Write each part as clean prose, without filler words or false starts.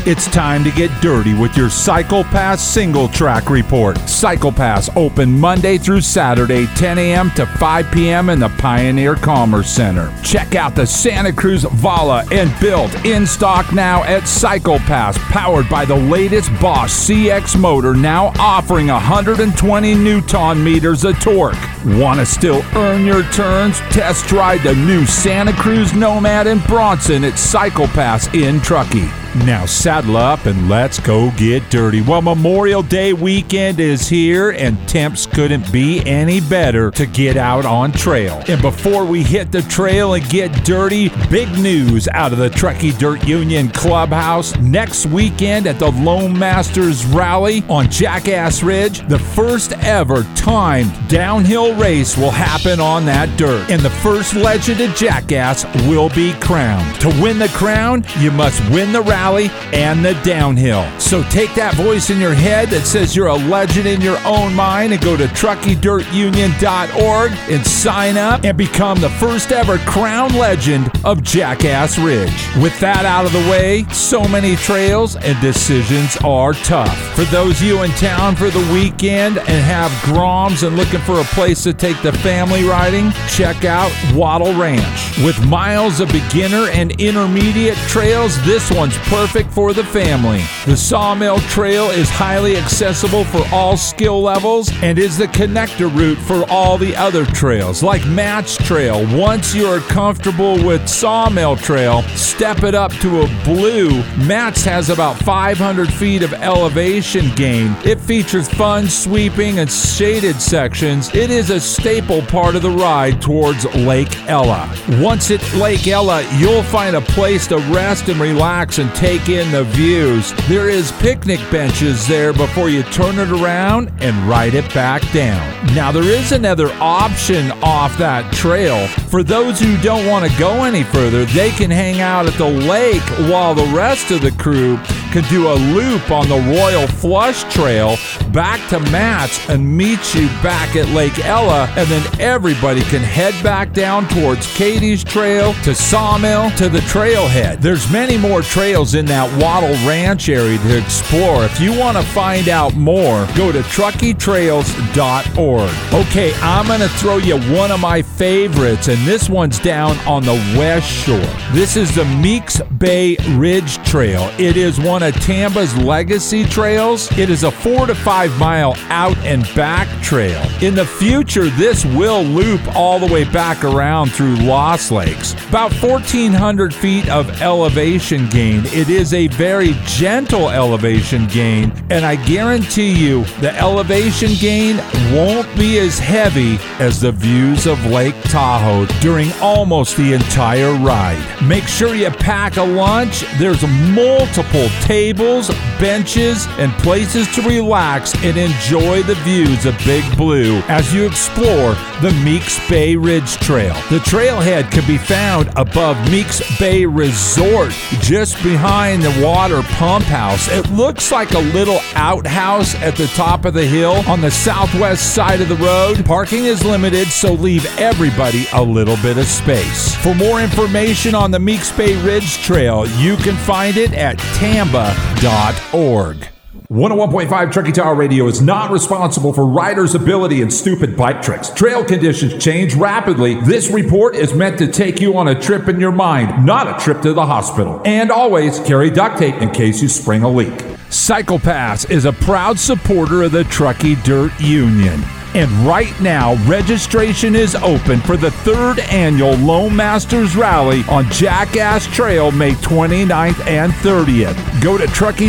It's time to get dirty with your Cycle Pass Single Track Report. Cycle Pass open Monday through Saturday, 10 a.m. to 5 p.m. in the Pioneer Commerce Center. Check out the Santa Cruz Vala and built in stock now at Cycle Pass, powered by the latest Bosch CX motor, now offering 120 Newton meters of torque. Want to still earn your turns? Test drive the new Santa Cruz Nomad in Bronson at Cycle Pass in Truckee. Now saddle up and let's go get dirty. Well, Memorial Day weekend is here and temps couldn't be any better to get out on trail. And before we hit the trail and get dirty, big news out of the Truckee Dirt Union Clubhouse. Next weekend at the Lone Masters Rally on Jackass Ridge, the first ever timed downhill race will happen on that dirt. And the first legend of Jackass will be crowned. To win the crown, you must win the rally and the downhill. So take that voice in your head that says you're a legend in your own mind and go to TruckeeDirtUnion.org and sign up and become the first ever crown legend of Jackass Ridge. With that out of the way, so many trails and decisions are tough. For those of you in town for the weekend and have Groms and looking for a place to take the family riding, check out Wattle Ranch. With miles of beginner and intermediate trails, this one's perfect for the family. The Sawmill Trail is highly accessible for all skill levels and is the connector route for all the other trails, like Matt's Trail. Once you are comfortable with Sawmill Trail, step it up to a blue. Matt's has about 500 feet of elevation gain. It features fun sweeping and shaded sections. It is a staple part of the ride towards Lake Ella. Once at Lake Ella, you'll find a place to rest and relax and take in the views. There is picnic benches there before you turn it around and ride it back down. Now there is another option off that trail. For those who don't want to go any further, they can hang out at the lake while the rest of the crew can do a loop on the Royal Flush Trail back to Matt's and meet you back at Lake Ella, and then everybody can head back down towards Katie's Trail, to Sawmill, to the trailhead. There's many more trails in that Wattle Ranch area to explore. If you want to find out more, go to truckeetrails.org. Okay, I'm going to throw you one of my favorites, and this one's down on the West Shore. This is the Meeks Bay Ridge Trail. It is one of Tamba's legacy trails. It is a 4 to 5 mile out and back trail. In the future, this will loop all the way back around through Lost Lakes. About 1,400 feet of elevation gain. It is a very gentle elevation gain, and I guarantee you the elevation gain won't be as heavy as the views of Lake Tahoe during almost the entire ride. Make sure you pack a lunch. There's multiple tables, benches, and places to relax and enjoy the views of Big Blue as you explore the Meeks Bay Ridge Trail. The trailhead can be found above Meeks Bay Resort, just behind the water pump house. It looks like a little outhouse at the top of the hill on the southwest side of the road. Parking is limited, so leave everybody a little bit of space. For more information on the Meeks Bay Ridge Trail, you can find it at tamba.org. 101.5 Truckee Tower Radio is not responsible for riders' ability and stupid bike tricks. Trail conditions change rapidly. This report is meant to take you on a trip in your mind, not a trip to the hospital. And always carry duct tape in case you spring a leak. Cycle Pass is a proud supporter of the Truckee Dirt Union. And right now, registration is open for the 3rd annual Lone Masters Rally on Jackass Trail, May 29th and 30th. Go to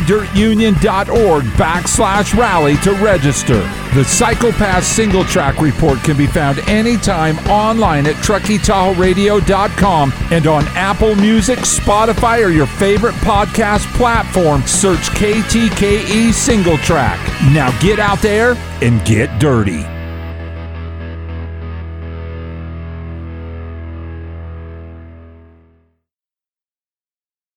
TruckeeDirtUnion.org/rally to register. The Cycle Pass Single Track Report can be found anytime online at TruckeeTahoeRadio.com and on Apple Music, Spotify, or your favorite podcast platform. Search KTKE Single Track. Now get out there and get dirty.